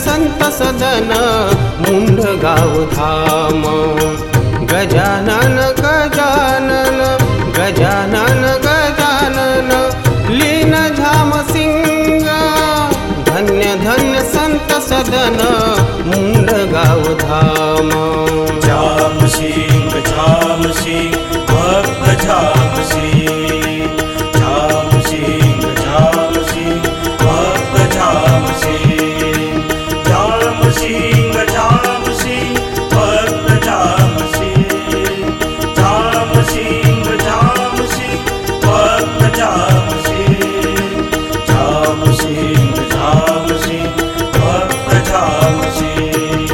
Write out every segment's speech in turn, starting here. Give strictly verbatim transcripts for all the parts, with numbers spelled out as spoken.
संत सदन मुंडगाव धाम। गजानन गजानन गजानन गजानन लीन झामसिंग। धन्य धन्य संत सदन मुंडगाव धाम। झामसिंग झामसिंग भक्त झामसिंग। झामसिंग झामसिंग भक्त झामसिंग। झामसिंग झामसिंग भक्त झामसिंग। झामसिंग झामसिंग भक्त झामसिंग। झामसिंग झामसिंग भक्त झामसिंग।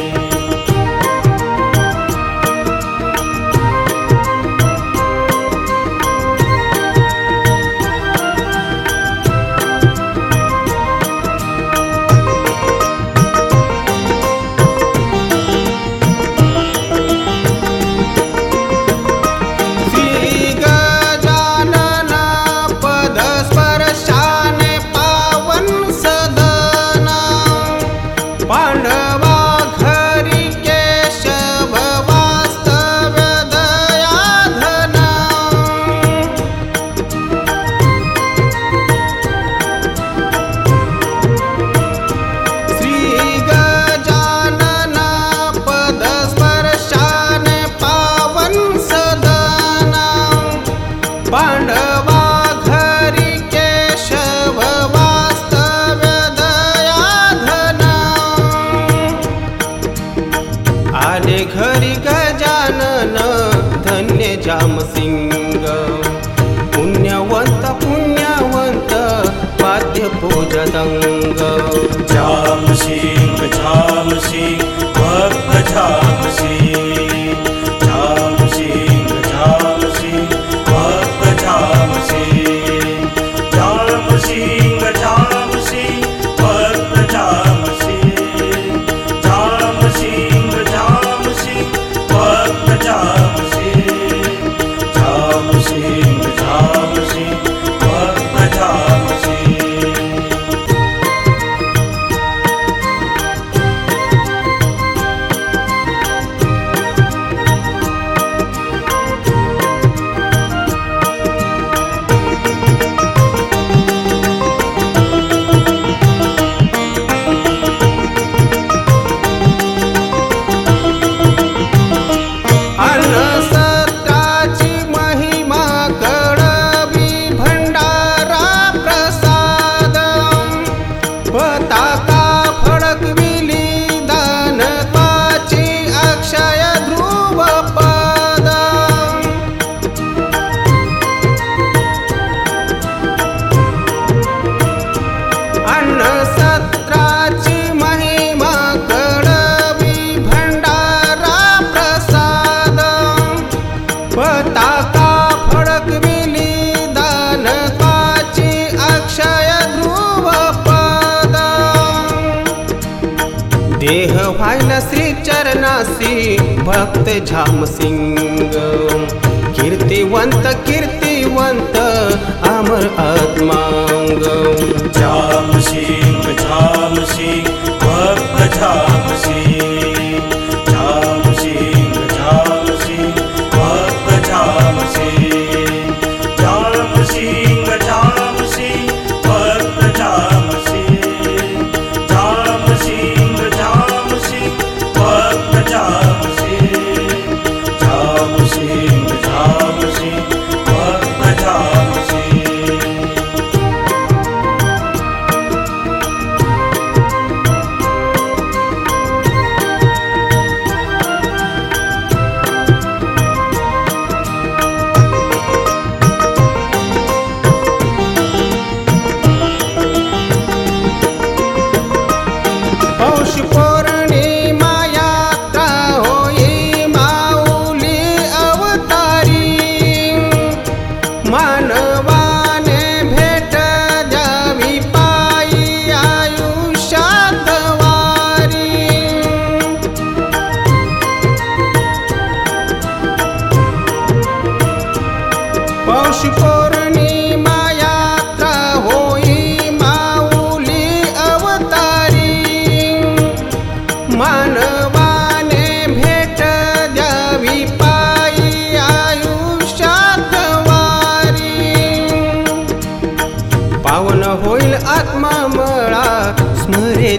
आले घरी गजानन धन्य झामसिंग। पुण्यवंत पुण्यवंत वाद्य पूजदंग। झामसिंग झामसिंग भक्त झामसिंग। झामसिंग झामसिंग भक्त झामसिंग। झामसिंग झामसिंग भक्त झामसिंग। झामसिंग झामसिंग भक्त झामसिंग। झामसिंग झामसिंग भक्त झामसिंग। देह व्हायला श्री चरणासी भक्त झामसिंग। कीर्तिवंत कीर्तिवंत अमर आत्मांग। झामसिंग झामसिंग भक्त झामसिंग। झामसिंग झामसिंग भक्त झामसिंग। झामसिंग झामसिंग भक्त झामसिंग। झामसिंग झामसिंग भक्त झामसिंग। झामसिंग झामसिंग भक्त झामसिंग।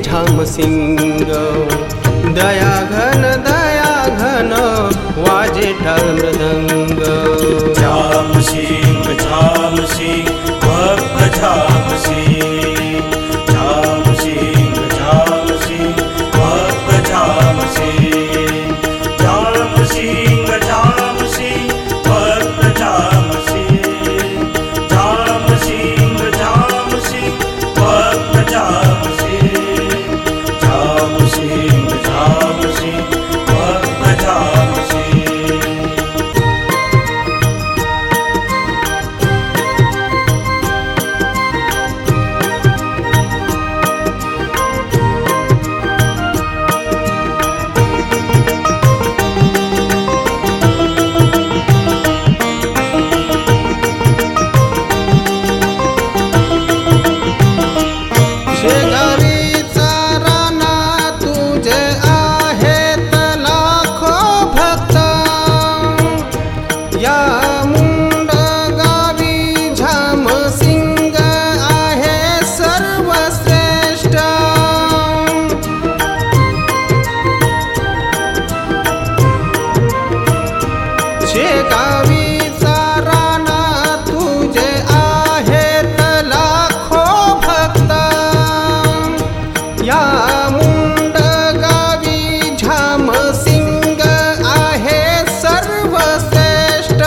झामसिंग दया घन दया घन वाजे टाळ मृदंग झाम सिंग झाम सिंग भक्त झाम सिंग झाम सिंग झाम सिंग भक्त झाम सिंग झाम सिंग झाम सिंग भक्त झाम सिंग झाम सिंग झाम सिंग भक्त झाम सिंग झाम सिंग झाम सिंग भक्त झाम सिंग शेगावीचा राणा तुझे आहेत लाखो भक्त या मुंड गावी झामसिंग आहे सर्वश्रेष्ठ शेगावीचा राणा तुझे आहेत लाखो भक्त या मुंड गावी झामसिंग आहे सर्वश्रेष्ठ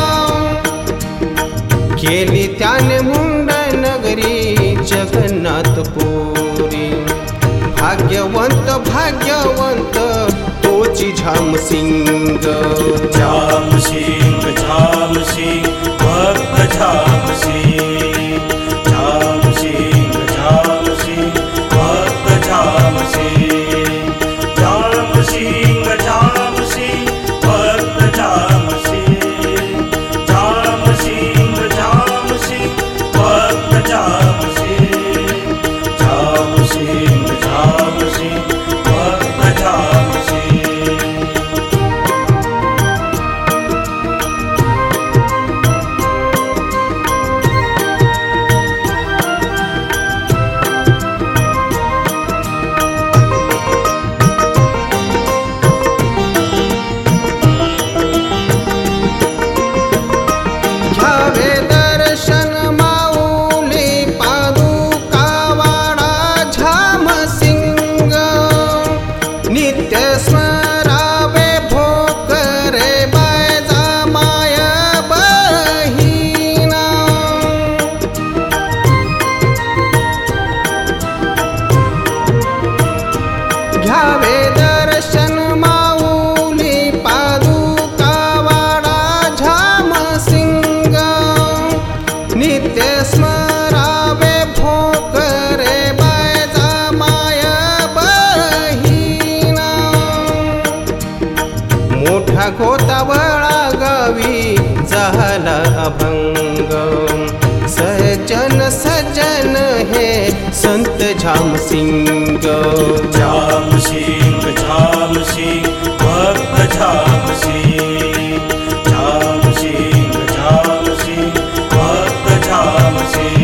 केली त्याने मुंड नगरी जगन्नाथपुरी भाग्यवंत भाग्यवंत तोची झामसिंग झाम सिंग झाम सिंग भक्त झाम सिंग झाम सिंग झाम सिंग भक्त झाम सिंग झाम सिंग झाम सिंग भक्त झाम सिंग झाम सिंग झाम सिंग भक्त झाम सिंग झाम सिंग झाम सिंग भक्त झाम सिंग घ्यावे दर्शन माऊली पादुका वाडा झामसिंग नित्य स्मरावे भोकरे बायजा माय बहिणा घ्यावे दर्शन माऊली पादुका वाडा झामसिंग नित्य स्मरावे भोकरे बायजा माय बहिणा मोठा गोतावळा गावी झाला अभंग सज्जन सज्जन हे संत झामसिंग झाम सिंग झाम सिंग भक्त झाम सिंग झाम सिंग झाम सिंग भक्त झाम सिंग